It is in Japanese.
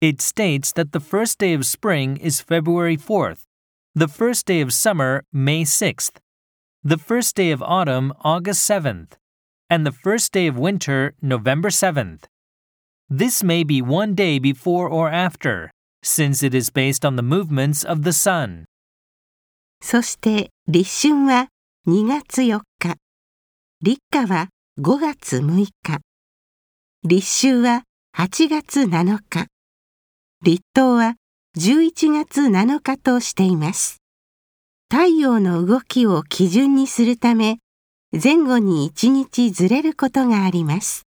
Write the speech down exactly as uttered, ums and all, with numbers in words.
It states that the first day of spring is February fourth, the first day of summer May sixth, the first day of autumn August seventh, and the first day of winter November seventh. This may be one day before or after, since it is based on the movements of the sun. そして立春はにがつよっか、立夏はごがつむいか、立秋ははちがつなのか、立冬はじゅういちがつなのかとしています。太陽の動きを基準にするため、前後にいちにちずれることがあります。